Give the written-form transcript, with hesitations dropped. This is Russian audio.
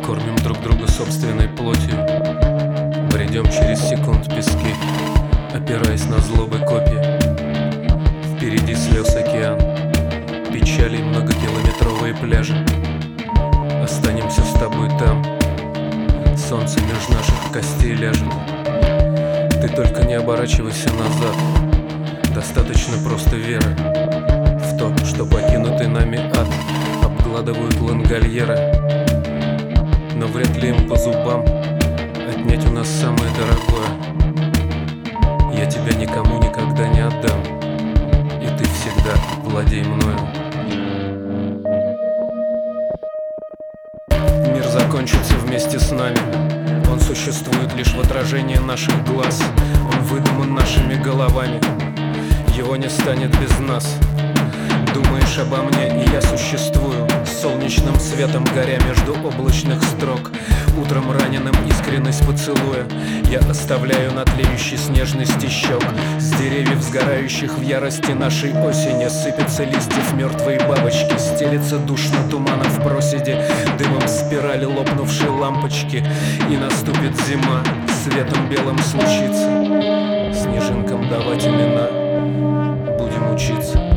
Кормим друг друга собственной плотью, бредем через секунд пески, опираясь на злобы копья. Впереди слез океан, печалей многокилометровые пляжи. Останемся с тобой там, солнце меж наших костей ляжет. Ты только не оборачивайся назад, достаточно просто веры в то, что покинутый нами ад обгладывают лангольеры. Но вряд ли им по зубам отнять у нас самое дорогое. Я тебя никому никогда не отдам, и ты всегда владей мною. Мир закончится вместе с нами. Он существует лишь в отражении наших глаз. Он выдуман нашими головами. Его не станет без нас. Думаешь обо мне, и я существую, солнечным светом горя между облачных строк. Утром раненым искренность поцелуя я оставляю на тлеющий снежный стищок. С деревьев, сгорающих в ярости нашей осени, сыпятся листьев мертвые бабочки. Стелется душно тумана в проседи, дымом спирали лопнувшей лампочки. И наступит зима, светом белым случится снежинкам давать имена. Будем учиться.